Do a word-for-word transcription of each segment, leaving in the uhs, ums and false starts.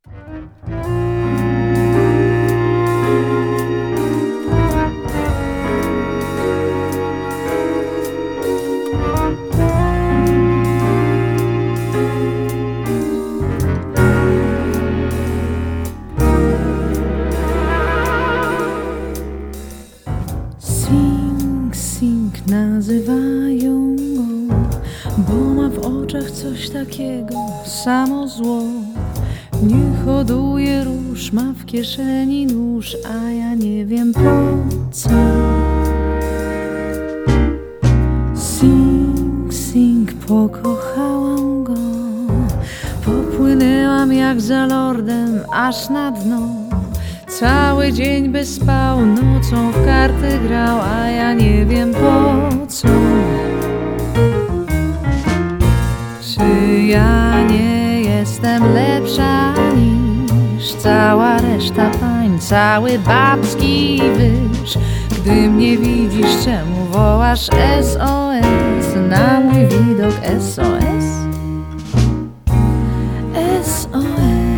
Sing, sing nazywają go, bo ma w oczach coś takiego, samo zło. Nie hoduje róż, ma w kieszeni nóż, a ja nie wiem po co. Sing, sing, pokochałam go, popłynęłam jak za lordem aż na dno. Cały dzień by spał, nocą w karty grał, a ja nie wiem po co. Czy ja nie jestem lepsza niż cała reszta pań, cały babski wyż? Gdy mnie widzisz, czemu wołasz S O S? Na mój widok S O S? S O S.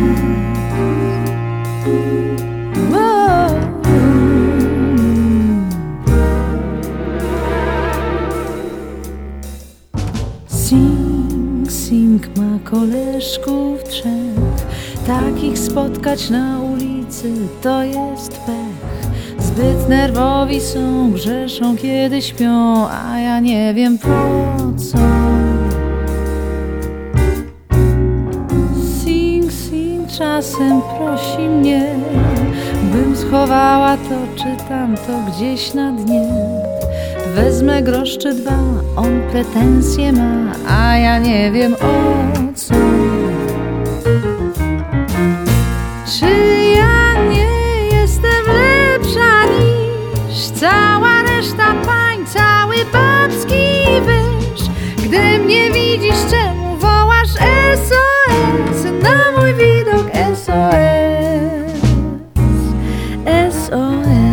Sing, sing ma koleżków trzech, takich spotkać na ulicy to jest pech. Zbyt nerwowi są, grzeszą kiedy śpią, a ja nie wiem po co. Sing, sing czasem prosi mnie, bym schowała to czy tamto gdzieś na dnie. Wezmę grosz czy dwa, on pretensje ma, a ja nie wiem o co. Czy ja nie jestem lepsza niż cała reszta pań, cały babski wyż? Gdy mnie widzisz, czemu wołasz S O S? Na mój widok S O S, S O S.